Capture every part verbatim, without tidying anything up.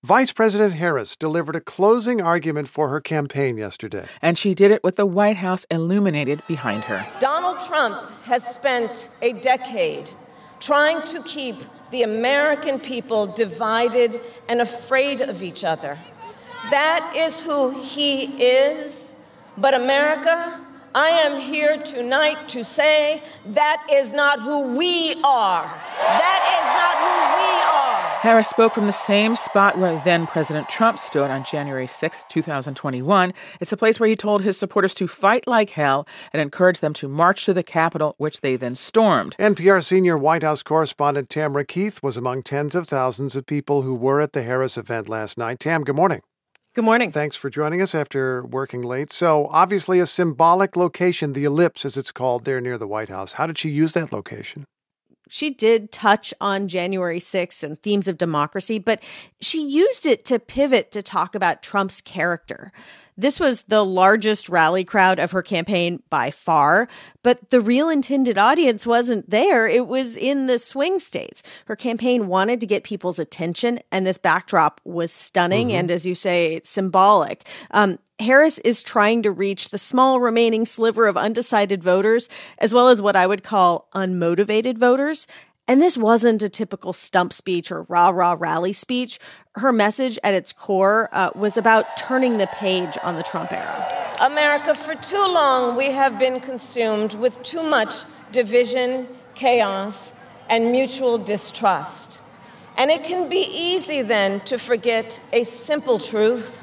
Vice President Harris delivered a closing argument for her campaign yesterday. And she did it with the White House illuminated behind her. Donald Trump has spent a decade trying to keep the American people divided and afraid of each other. That is who he is. But America, I am here tonight to say that is not who we are. That is not who we are. Harris spoke from the same spot where then-President Trump stood on January sixth, twenty twenty-one. It's a place where he told his supporters to fight like hell and encouraged them to march to the Capitol, which they then stormed. N P R senior White House correspondent Tamara Keith was among tens of thousands of people who were at the Harris event last night. Tam, good morning. Good morning. Thanks for joining us after working late. So, obviously a symbolic location, the Ellipse, as it's called, there near the White House. How did she use that location? She did touch on January sixth and themes of democracy, but she used it to pivot to talk about Trump's character. This was the largest rally crowd of her campaign by far, but the real intended audience wasn't there. It was in the swing states. Her campaign wanted to get people's attention, and this backdrop was stunning mm-hmm. and, as you say, symbolic. Um, Harris is trying to reach the small remaining sliver of undecided voters, as well as what I would call unmotivated voters. And this wasn't a typical stump speech or rah-rah rally speech. Her message at its core uh, was about turning the page on the Trump era. America, for too long, we have been consumed with too much division, chaos, and mutual distrust. And it can be easy then to forget a simple truth.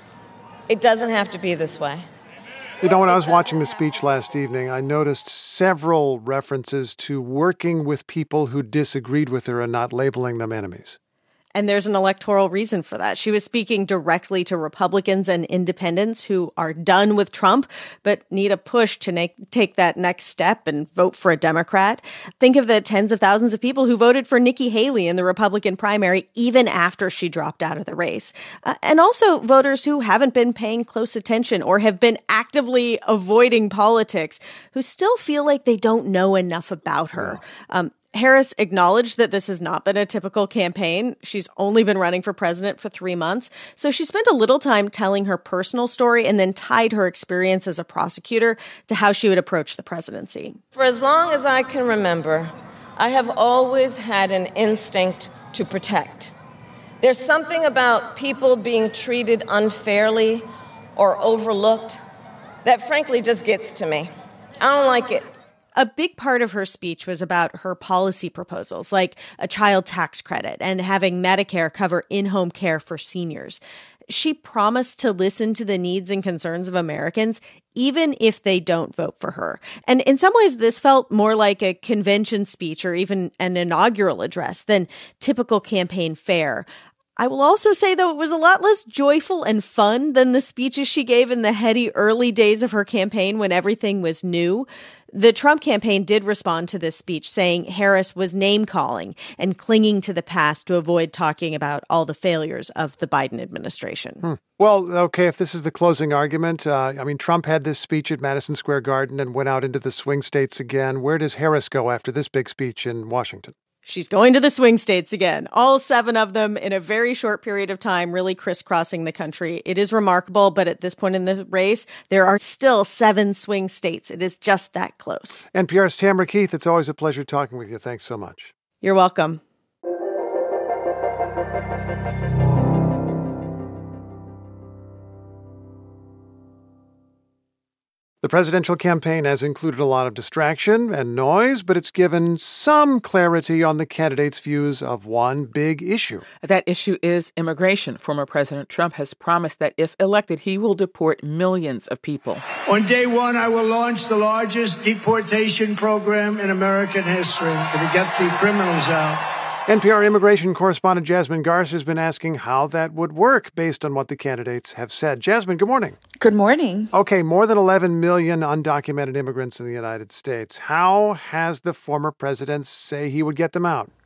It doesn't have to be this way. You know, when I was watching the speech last evening, I noticed several references to working with people who disagreed with her and not labeling them enemies. And there's an electoral reason for that. She was speaking directly to Republicans and independents who are done with Trump, but need a push to make, take that next step and vote for a Democrat. Think of the tens of thousands of people who voted for Nikki Haley in the Republican primary, even after she dropped out of the race. Uh, and also voters who haven't been paying close attention or have been actively avoiding politics, who still feel like they don't know enough about her. Yeah. Um, Harris acknowledged that this has not been a typical campaign. She's only been running for president for three months. So she spent a little time telling her personal story and then tied her experience as a prosecutor to how she would approach the presidency. For as long as I can remember, I have always had an instinct to protect. There's something about people being treated unfairly or overlooked that frankly just gets to me. I don't like it. A big part of her speech was about her policy proposals, like a child tax credit and having Medicare cover in-home care for seniors. She promised to listen to the needs and concerns of Americans, even if they don't vote for her. And in some ways, this felt more like a convention speech or even an inaugural address than typical campaign fare. I will also say, though, it was a lot less joyful and fun than the speeches she gave in the heady early days of her campaign when everything was new. The Trump campaign did respond to this speech, saying Harris was name-calling and clinging to the past to avoid talking about all the failures of the Biden administration. Hmm. Well, okay, if this is the closing argument, uh, I mean, Trump had this speech at Madison Square Garden and went out into the swing states again. Where does Harris go after this big speech in Washington? She's going to the swing states again, all seven of them in a very short period of time, really crisscrossing the country. It is remarkable, but at this point in the race, there are still seven swing states. It is just that close. N P R's Tamara Keith, it's always a pleasure talking with you. Thanks so much. You're welcome. The presidential campaign has included a lot of distraction and noise, but it's given some clarity on the candidates' views of one big issue. That issue is immigration. Former President Trump has promised that if elected, he will deport millions of people. On day one, I will launch the largest deportation program in American history to get the criminals out. N P R immigration correspondent Jasmine Garza has been asking how that would work based on what the candidates have said. Jasmine, good morning. Good morning. Okay, more than eleven million undocumented immigrants in the United States. How has the former president say he would get them out?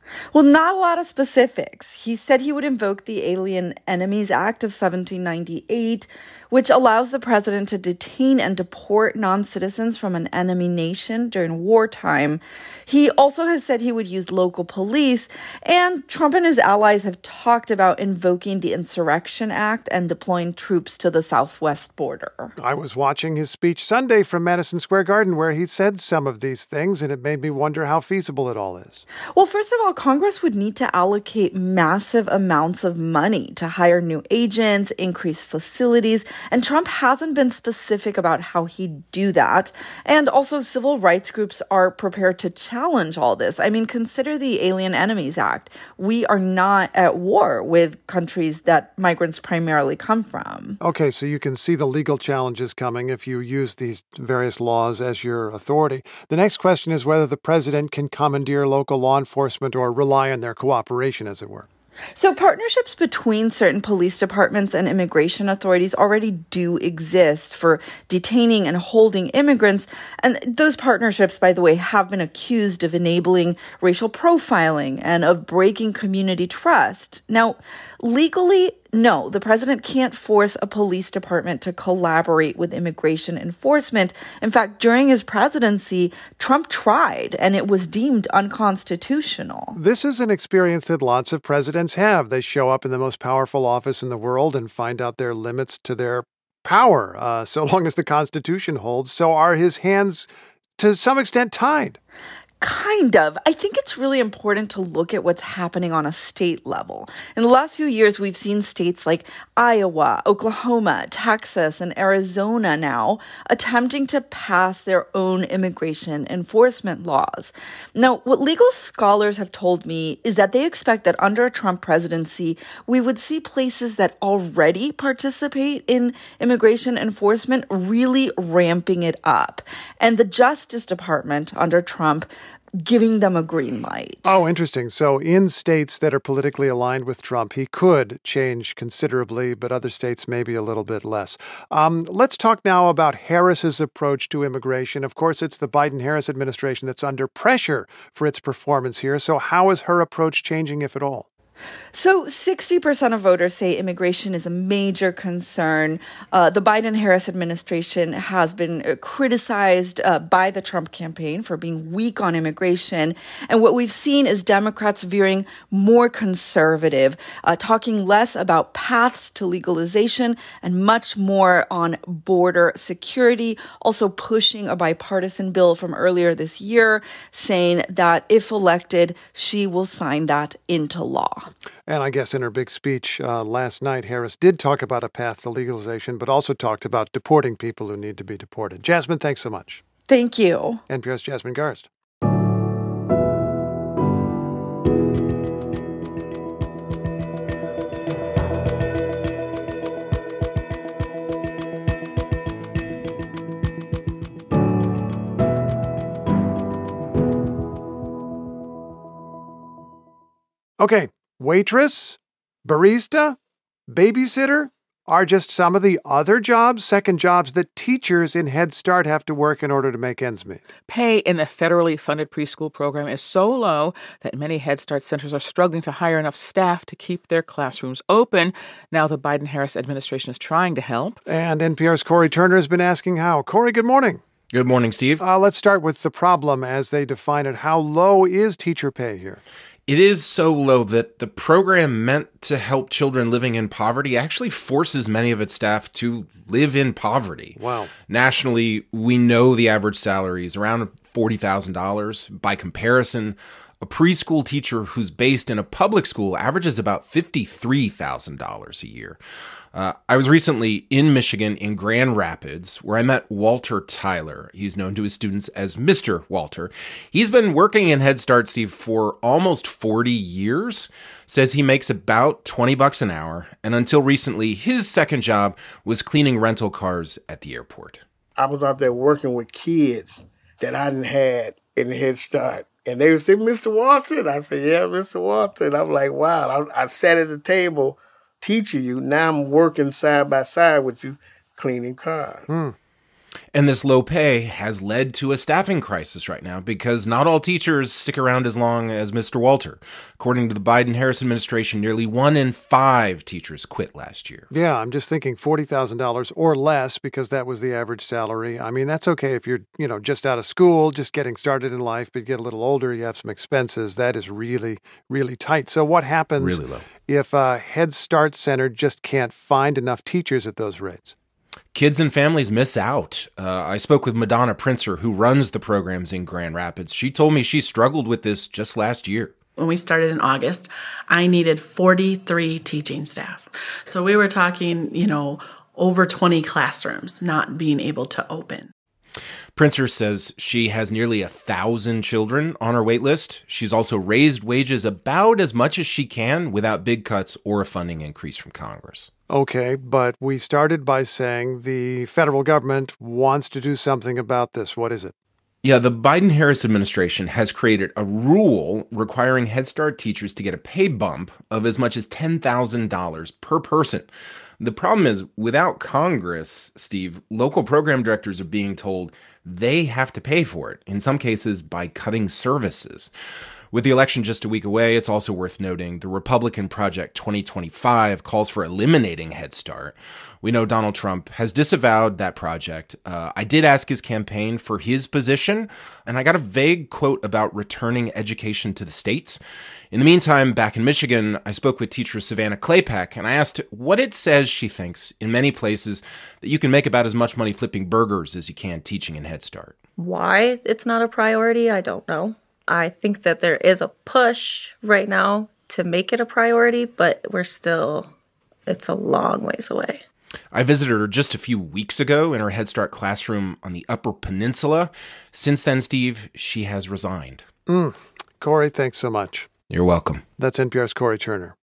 Well, not a lot of specifics. He said he would invoke the Alien Enemies Act of seventeen ninety-eight, which allows the president to detain and deport non-citizens from an enemy nation during wartime. He also has said he would use local police, and Trump and his allies have talked about invoking the Insurrection Act and deploying troops to the southwest border. I was watching his speech Sunday from Madison Square Garden where he said some of these things, and it made me wonder how feasible it all is. Well, first of all, Congress would need to allocate massive amounts of money to hire new agents, increase facilities, and Trump hasn't been specific about how he'd do that. And also, civil rights groups are prepared to challenge all this. I mean, consider the Alien Enemies Act. We are not at war with countries that migrants primarily come from. Okay, so you can see the legal challenges coming if you use these various laws as your authority. The next question is whether the president can commandeer local law enforcement or rely on their cooperation, as it were. So partnerships between certain police departments and immigration authorities already do exist for detaining and holding immigrants. And those partnerships, by the way, have been accused of enabling racial profiling and of breaking community trust. Now, legally, no, the president can't force a police department to collaborate with immigration enforcement. In fact, during his presidency, Trump tried, and it was deemed unconstitutional. This is an experience that lots of presidents have. They show up in the most powerful office in the world and find out their limits to their power, uh, so long as the Constitution holds. So are his hands, to some extent, tied? Kind of. I think it's really important to look at what's happening on a state level. In the last few years, we've seen states like Iowa, Oklahoma, Texas, and Arizona now attempting to pass their own immigration enforcement laws. Now, what legal scholars have told me is that they expect that under a Trump presidency, we would see places that already participate in immigration enforcement really ramping it up. And the Justice Department under Trump giving them a green light. Oh, interesting. So in states that are politically aligned with Trump, he could change considerably, but other states maybe a little bit less. Um, let's talk now about Harris's approach to immigration. Of course, it's the Biden-Harris administration that's under pressure for its performance here. So how is her approach changing, if at all? So sixty percent of voters say immigration is a major concern. Uh, the Biden-Harris administration has been uh, criticized uh, by the Trump campaign for being weak on immigration. And what we've seen is Democrats veering more conservative, uh, talking less about paths to legalization and much more on border security, also pushing a bipartisan bill from earlier this year, saying that if elected, she will sign that into law. And I guess in her big speech uh, last night, Harris did talk about a path to legalization, but also talked about deporting people who need to be deported. Jasmine, thanks so much. Thank you. N P R's Jasmine Garsd. Okay. Waitress, barista, babysitter are just some of the other jobs, second jobs that teachers in Head Start have to work in order to make ends meet. Pay in the federally funded preschool program is so low that many Head Start centers are struggling to hire enough staff to keep their classrooms open. Now the Biden-Harris administration is trying to help. And N P R's Corey Turner has been asking how. Corey, good morning. Good morning, Steve. Uh, let's start with the problem as they define it. How low is teacher pay here? It is so low that the program meant to help children living in poverty actually forces many of its staff to live in poverty. Wow. Nationally, we know the average salary is around forty thousand dollars. By comparison, a preschool teacher who's based in a public school averages about fifty-three thousand dollars a year. Uh, I was recently in Michigan in Grand Rapids, where I met Walter Tyler. He's known to his students as Mister Walter. He's been working in Head Start, Steve, for almost forty years. Says he makes about twenty bucks an hour. And until recently, his second job was cleaning rental cars at the airport. I was out there working with kids that I hadn't had in Head Start. And they would say, Mister Walton. I said, yeah, Mister Walton. I'm like, wow. I, I sat at the table teaching you. Now I'm working side by side with you, cleaning cars. Hmm. And this low pay has led to a staffing crisis right now because not all teachers stick around as long as Mister Walter. According to the Biden-Harris administration, nearly one in five teachers quit last year. Yeah, I'm just thinking forty thousand dollars or less because that was the average salary. I mean, that's okay if you're, you know, just out of school, just getting started in life, but you get a little older, you have some expenses. That is really, really tight. So what happens really low. if a Head Start center just can't find enough teachers at those rates? Kids and families miss out. Uh, I spoke with Madonna Princer, who runs the programs in Grand Rapids. She told me she struggled with this just last year. When we started in August, I needed forty-three teaching staff. So we were talking, you know, over twenty classrooms not being able to open. Princer says she has nearly a thousand children on her wait list. She's also raised wages about as much as she can without big cuts or a funding increase from Congress. Okay, but we started by saying the federal government wants to do something about this. What is it? Yeah, the Biden-Harris administration has created a rule requiring Head Start teachers to get a pay bump of as much as ten thousand dollars per person. The problem is, without Congress, Steve, local program directors are being told they have to pay for it, in some cases by cutting services. With the election just a week away, it's also worth noting the Republican Project twenty twenty-five calls for eliminating Head Start. We know Donald Trump has disavowed that project. Uh, I did ask his campaign for his position, and I got a vague quote about returning education to the states. In the meantime, back in Michigan, I spoke with teacher Savannah Claypack, and I asked what it says she thinks in many places that you can make about as much money flipping burgers as you can teaching in Head Start. Why it's not a priority, I don't know. I think that there is a push right now to make it a priority, but we're still, it's a long ways away. I visited her just a few weeks ago in her Head Start classroom on the Upper Peninsula. Since then, Steve, she has resigned. Mm. Corey, thanks so much. You're welcome. That's N P R's Corey Turner.